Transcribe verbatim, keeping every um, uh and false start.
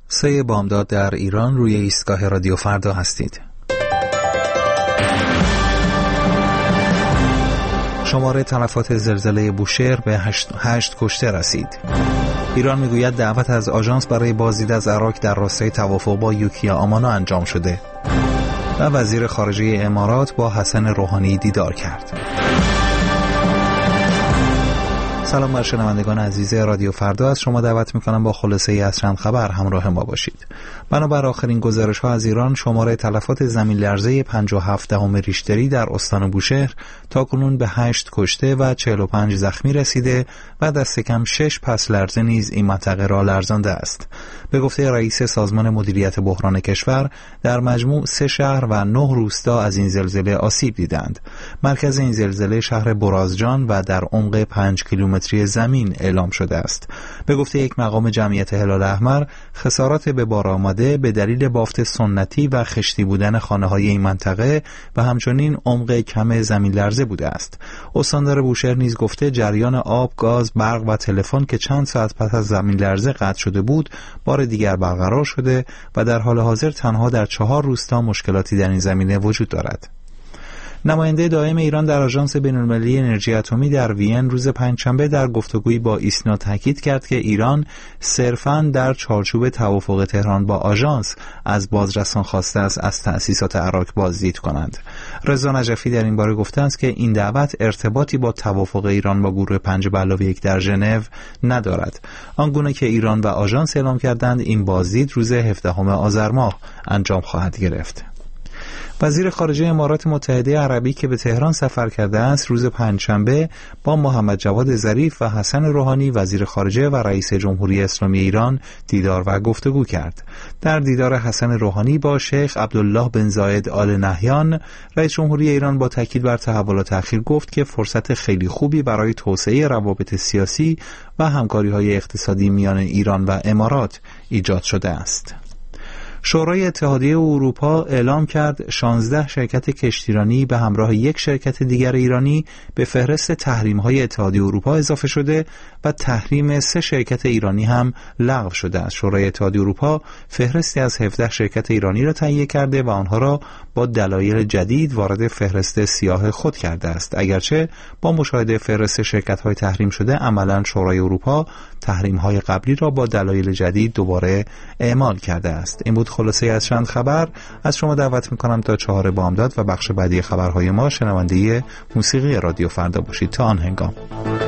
سه بامداد در ایران، روی ایستگاه رادیو فردا هستید. شماره تلفات زلزله بوشهر به هشت, هشت کشته رسید. ایران میگوید دعوت از آژانس برای بازدید از عراق در راستای توافق با یوکیا آمانا انجام شده و وزیر خارجه امارات با حسن روحانی دیدار کرد. سلام بر شنوندگان عزیز رادیو فردا، از شما دعوت میکنم با خلاصه ای از چند خبر همراه ما باشید. بنابر آخرین گزارش ها از ایران، شماره تلفات زمین لرزه پنجاه و هفت دهم ریشتری در استان بوشهر تاکنون به هشت کشته و چهل و پنج زخمی رسیده و دست کم شش پس لرزه نیز این منطقه را لرزانده است. به گفته رئیس سازمان مدیریت بحران کشور، در مجموع سه شهر و نه روستا از این زلزله آسیب دیدند. مرکز این زلزله شهر برازجان و در عمق پنج کیلومتری زمین اعلام شده است. به گفته یک مقام جمعیت هلال احمر، خسارات به بار آمده به دلیل بافت سنتی و خشتی بودن خانه‌های این منطقه و همچنین عمق کم زمین لرزه بوده است. استاندار بوشهر نیز گفته جریان آب، گاز، برق و تلفن که چند ساعت پس از زمین لرزه قطع شده بود، بار دیگر برقرار شده و در حال حاضر تنها در چهار روستا مشکلاتی در این زمینه وجود دارد. نماینده دائم ایران در آژانس بین‌المللی انرژی اتمی در وین روز پنجشنبه در گفتگویی با ایسنا تاکید کرد که ایران صرفاً در چارچوب توافق تهران با آژانس از بازرسان خواسته است از تأسیسات عراق بازدید کنند. رضا نجفی در این باره گفته است که این دعوت ارتباطی با توافق ایران با گروه پنج به علاوه یک در ژنو ندارد. آنگونه که ایران و آژانس اعلام کردند، این بازدید روز هفدهم آذر ماه انجام خواهد گرفت. وزیر خارجه امارات متحده عربی که به تهران سفر کرده است، روز پنجشنبه با محمد جواد ظریف و حسن روحانی وزیر خارجه و رئیس جمهوری اسلامی ایران دیدار و گفتگو کرد. در دیدار حسن روحانی با شیخ عبدالله بن زاید آل نهیان، رئیس جمهوری ایران با تاکید بر تحولات اخیر گفت که فرصت خیلی خوبی برای توسعه روابط سیاسی و همکاری‌های اقتصادی میان ایران و امارات ایجاد شده است. شورای اتحادیه اروپا اعلام کرد شانزده شرکت کشتیرانی به همراه یک شرکت دیگر ایرانی به فهرست تحریم‌های اتحادیه اروپا اضافه شده و تحریم سه شرکت ایرانی هم لغو شده است. شورای اتحادیه اروپا فهرستی از هفده شرکت ایرانی را تهیه کرده و آنها را با دلایل جدید وارد فهرست سیاه خود کرده است. اگرچه با مشاهده فهرست شرکت‌های تحریم شده، عملاً شورای اروپا تحریم‌های قبلی را با دلایل جدید دوباره اعمال کرده است. این بود خلاصه از چند خبر. از شما دعوت میکنم تا چهار بامداد و بخش بعدی خبرهای ما شنونده موسیقی رادیو فردا باشید. تا آن هنگام